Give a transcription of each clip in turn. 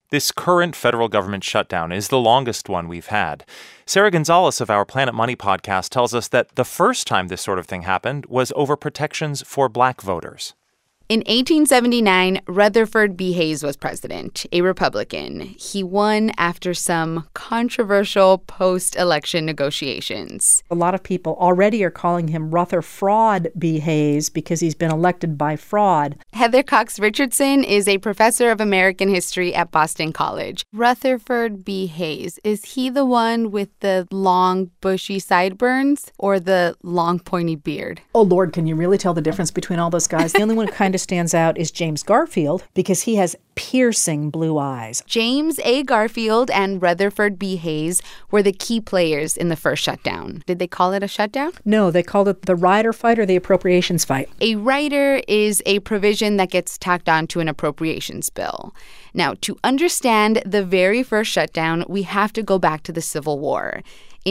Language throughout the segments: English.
This current federal government shutdown is the longest one we've had. Sarah Gonzalez of our Planet Money podcast tells us that the first time this sort of thing happened was over protections for black voters. In 1879, Rutherford B. Hayes was president, a Republican. He won after some controversial post-election negotiations. A lot of people already are calling him Rutherford B. Hayes because he's been elected by fraud. Heather Cox Richardson is a professor of American history at Boston College. Rutherford B. Hayes, is he the one with the long, bushy sideburns or the long, pointy beard? Oh, Lord, can you really tell the difference between all those guys? The only one who kind of stands out is James Garfield because he has piercing blue eyes. James A. Garfield and Rutherford B. Hayes were the key players in the first shutdown. Did they call it a shutdown? No, they called it the rider fight or the appropriations fight. A rider is a provision that gets tacked on to an appropriations bill. Now, to understand the very first shutdown, we have to go back to the Civil War. In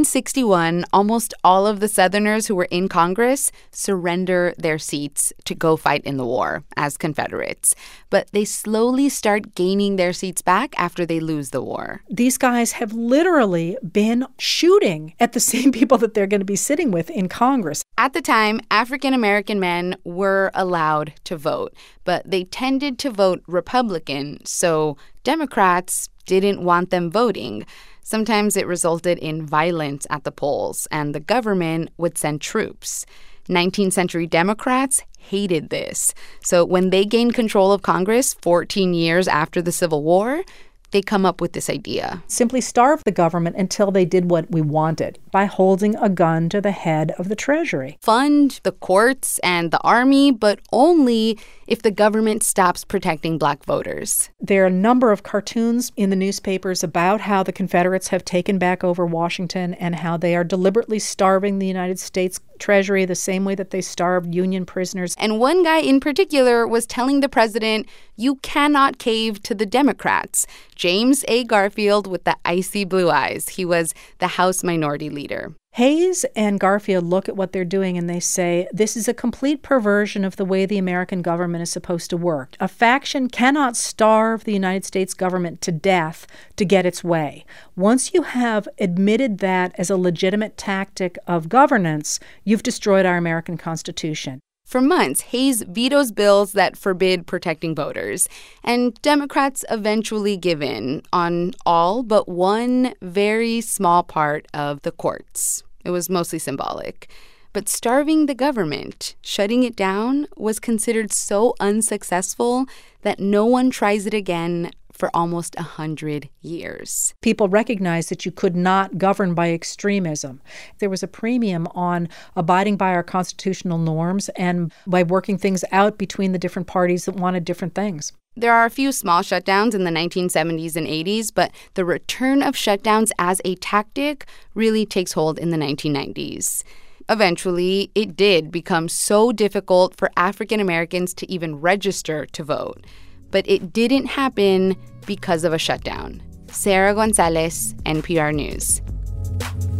1861, almost all of the Southerners who were in Congress surrender their seats to go fight in the war as Confederates. But they slowly start gaining their seats back after they lose the war. These guys have literally been shooting at the same people that they're going to be sitting with in Congress. At the time, African-American men were allowed to vote, but they tended to vote Republican, so Democrats didn't want them voting. Sometimes it resulted in violence at the polls, and the government would send troops. 19th century Democrats hated this. So when they gained control of Congress 14 years after the Civil War, they come up with this idea. Simply starve the government until they did what we wanted by holding a gun to the head of the Treasury. Fund the courts and the army, but only if the government stops protecting black voters. There are a number of cartoons in the newspapers about how the Confederates have taken back over Washington and how they are deliberately starving the United States Treasury the same way that they starved Union prisoners. And one guy in particular was telling the president, you cannot cave to the Democrats. James A. Garfield with the icy blue eyes. He was the House Minority Leader. Hayes and Garfield look at what they're doing and they say, this is a complete perversion of the way the American government is supposed to work. A faction cannot starve the United States government to death to get its way. Once you have admitted that as a legitimate tactic of governance, you've destroyed our American Constitution. For months, Hayes vetoes bills that forbid protecting voters, and Democrats eventually give in on all but one very small part of the courts. It was mostly symbolic. But starving the government, shutting it down, was considered so unsuccessful that no one tries it again for almost 100 years. People recognized that you could not govern by extremism. There was a premium on abiding by our constitutional norms and by working things out between the different parties that wanted different things. There are a few small shutdowns in the 1970s and 80s, but the return of shutdowns as a tactic really takes hold in the 1990s. Eventually, it did become so difficult for African Americans to even register to vote. But it didn't happen because of a shutdown. Sarah Gonzalez, NPR News.